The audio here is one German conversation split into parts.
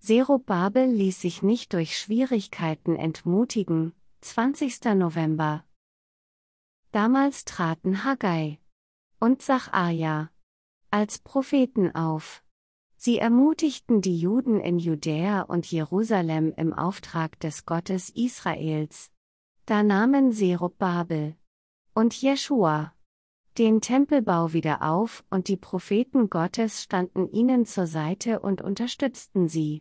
Zerubabel ließ sich nicht durch Schwierigkeiten entmutigen. 20. November. Damals traten Haggai und Sacharja als Propheten auf. Sie ermutigten die Juden in Judäa und Jerusalem im Auftrag des Gottes Israels. Da nahmen Zerubabel und Jeschua den Tempelbau wieder auf und die Propheten Gottes standen ihnen zur Seite und unterstützten sie.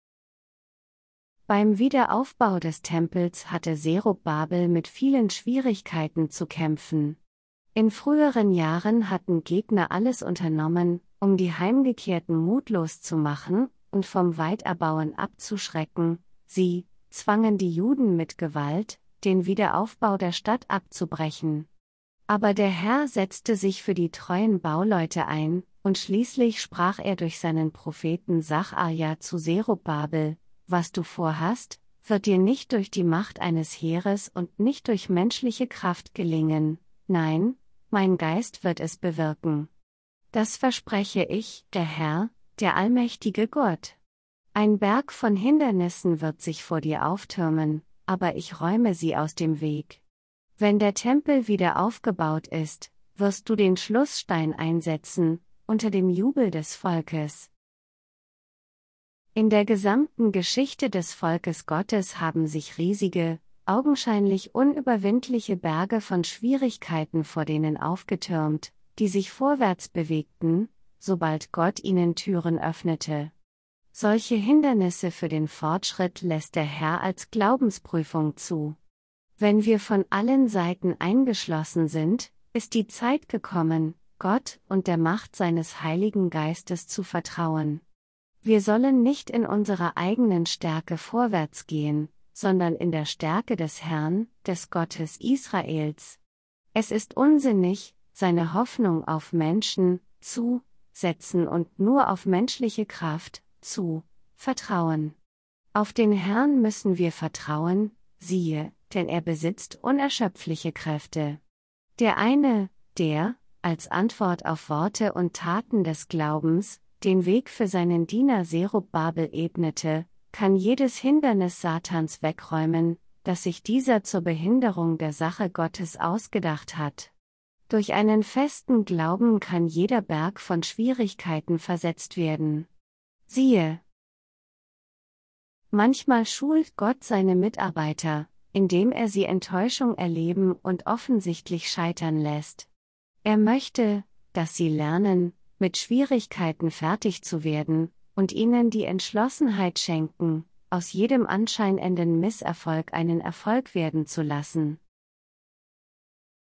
Beim Wiederaufbau des Tempels hatte Zerubabel mit vielen Schwierigkeiten zu kämpfen. In früheren Jahren hatten Gegner alles unternommen, um die Heimgekehrten mutlos zu machen und vom Weiterbauen abzuschrecken. Sie zwangen die Juden mit Gewalt, den Wiederaufbau der Stadt abzubrechen. Aber der Herr setzte sich für die treuen Bauleute ein, und schließlich sprach er durch seinen Propheten Sacharja zu Zerubabel: Was du vorhast, wird dir nicht durch die Macht eines Heeres und nicht durch menschliche Kraft gelingen, nein, mein Geist wird es bewirken. Das verspreche ich, der Herr, der allmächtige Gott. Ein Berg von Hindernissen wird sich vor dir auftürmen, aber ich räume sie aus dem Weg. Wenn der Tempel wieder aufgebaut ist, wirst du den Schlussstein einsetzen, unter dem Jubel des Volkes. In der gesamten Geschichte des Volkes Gottes haben sich riesige, augenscheinlich unüberwindliche Berge von Schwierigkeiten vor denen aufgetürmt, die sich vorwärts bewegten, sobald Gott ihnen Türen öffnete. Solche Hindernisse für den Fortschritt lässt der Herr als Glaubensprüfung zu. Wenn wir von allen Seiten eingeschlossen sind, ist die Zeit gekommen, Gott und der Macht seines Heiligen Geistes zu vertrauen. Wir sollen nicht in unserer eigenen Stärke vorwärts gehen, sondern in der Stärke des Herrn, des Gottes Israels. Es ist unsinnig, seine Hoffnung auf Menschen zu setzen und nur auf menschliche Kraft zu vertrauen. Auf den Herrn müssen wir vertrauen, siehe, denn er besitzt unerschöpfliche Kräfte. Der eine, der, als Antwort auf Worte und Taten des Glaubens, den Weg für seinen Diener Zerubabel ebnete, kann jedes Hindernis Satans wegräumen, das sich dieser zur Behinderung der Sache Gottes ausgedacht hat. Durch einen festen Glauben kann jeder Berg von Schwierigkeiten versetzt werden. Siehe, manchmal schult Gott seine Mitarbeiter, indem er sie Enttäuschung erleben und offensichtlich scheitern lässt. Er möchte, dass sie lernen, mit Schwierigkeiten fertig zu werden, und ihnen die Entschlossenheit schenken, aus jedem anscheinenden Misserfolg einen Erfolg werden zu lassen.